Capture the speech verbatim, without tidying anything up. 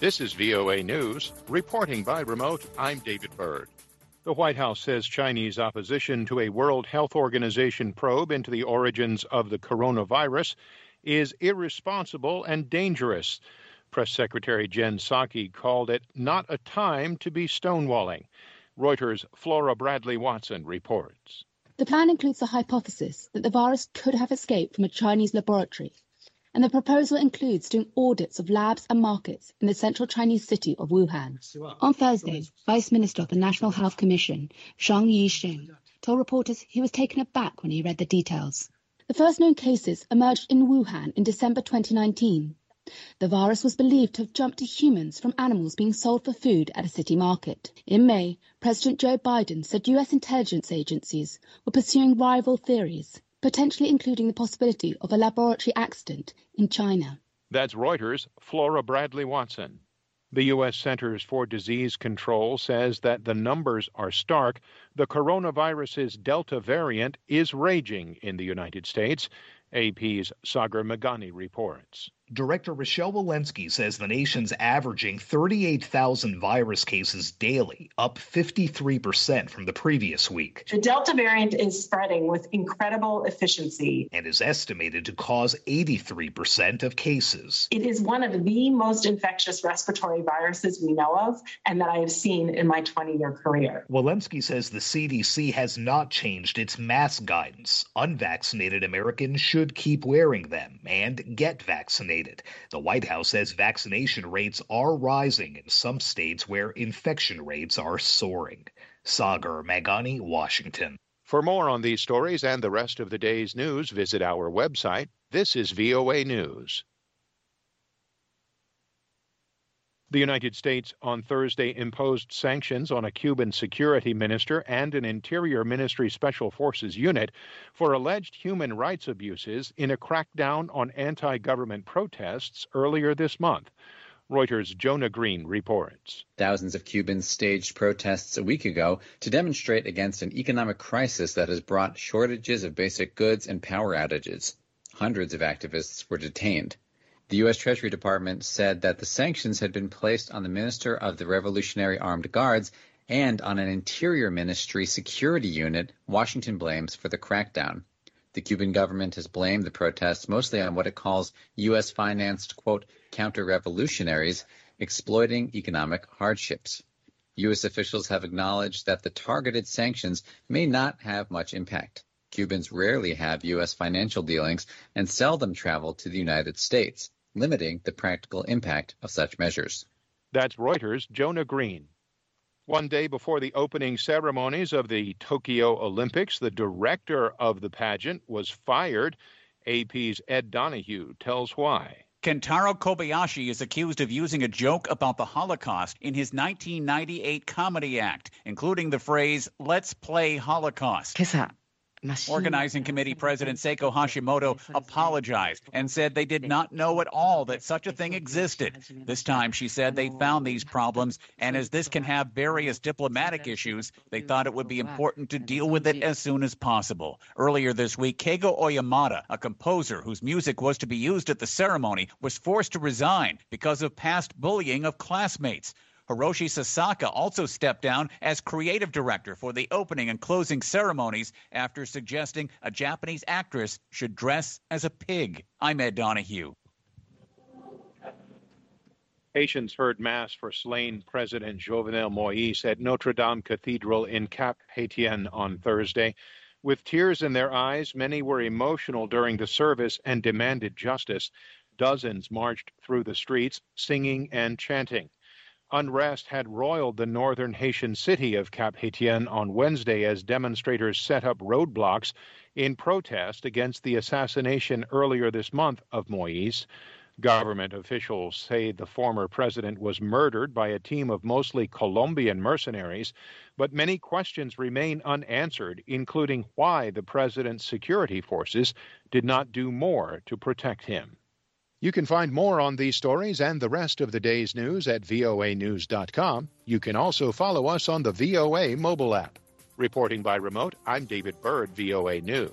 This is V O A News. Reporting by remote, I'm David Byrd. The White House says Chinese opposition to a World Health Organization probe into the origins of the coronavirus is irresponsible and dangerous. Press Secretary Jen Psaki called it not a time to be stonewalling. Reuters' Flora Bradley Watson reports. The plan includes the hypothesis that the virus could have escaped from a Chinese laboratory, and the proposal includes doing audits of labs and markets in the central Chinese city of Wuhan. On Thursday, Vice Minister of the National Health Commission, Zhang Yixing, told reporters he was taken aback when he read the details. The first known cases emerged in Wuhan in December twenty nineteen. The virus was believed to have jumped to humans from animals being sold for food at a city market. In May, President Joe Biden said U S intelligence agencies were pursuing rival theories, potentially including the possibility of a laboratory accident in China. That's Reuters' Flora Bradley Watson. The U S Centers for Disease Control says that the numbers are stark. The coronavirus's Delta variant is raging in the United States. A P's Sagar Meghani reports. Director Rochelle Walensky says the nation's averaging thirty-eight thousand virus cases daily, up fifty-three percent from the previous week. The Delta variant is spreading with incredible efficiency and is estimated to cause eighty-three percent of cases. It is one of the most infectious respiratory viruses we know of and that I have seen in my twenty-year career. Walensky says the C D C has not changed its mask guidance. Unvaccinated Americans should keep wearing them and get vaccinated. The White House says vaccination rates are rising in some states where infection rates are soaring. Sagar Meghani, Washington. For more on these stories and the rest of the day's news, visit our website. This is V O A News. The United States on Thursday imposed sanctions on a Cuban security minister and an Interior Ministry Special Forces unit for alleged human rights abuses in a crackdown on anti-government protests earlier this month. Reuters' Jonah Green reports. Thousands of Cubans staged protests a week ago to demonstrate against an economic crisis that has brought shortages of basic goods and power outages. Hundreds of activists were detained. The U S Treasury Department said that the sanctions had been placed on the Minister of the Revolutionary Armed Guards and on an Interior Ministry security unit Washington blames for the crackdown. The Cuban government has blamed the protests mostly on what it calls U S-financed, quote, counter-revolutionaries exploiting economic hardships. U S officials have acknowledged that the targeted sanctions may not have much impact. Cubans rarely have U S financial dealings and seldom travel to the United States, limiting the practical impact of such measures. That's Reuters' Jonah Green. One day before the opening ceremonies of the Tokyo Olympics, the director of the pageant was fired. A P's Ed Donahue tells why. Kentaro Kobayashi is accused of using a joke about the Holocaust in his nineteen ninety-eight comedy act, including the phrase, "Let's play Holocaust." Organizing Committee President Seiko Hashimoto apologized and said they did not know at all that such a thing existed. This time, she said they found these problems, and as this can have various diplomatic issues, they thought it would be important to deal with it as soon as possible. Earlier this week, Keigo Oyamada, a composer whose music was to be used at the ceremony, was forced to resign because of past bullying of classmates. Hiroshi Sasaka also stepped down as creative director for the opening and closing ceremonies after suggesting a Japanese actress should dress as a pig. I'm Ed Donahue. Haitians heard Mass for slain President Jovenel Moïse at Notre Dame Cathedral in Cap Haitien on Thursday. With tears in their eyes, many were emotional during the service and demanded justice. Dozens marched through the streets, singing and chanting. Unrest had roiled the northern Haitian city of Cap Haitien on Wednesday as demonstrators set up roadblocks in protest against the assassination earlier this month of Moïse. Government officials say the former president was murdered by a team of mostly Colombian mercenaries, but many questions remain unanswered, including why the president's security forces did not do more to protect him. You can find more on these stories and the rest of the day's news at V O A news dot com. You can also follow us on the V O A mobile app. Reporting by remote, I'm David Byrd, V O A News.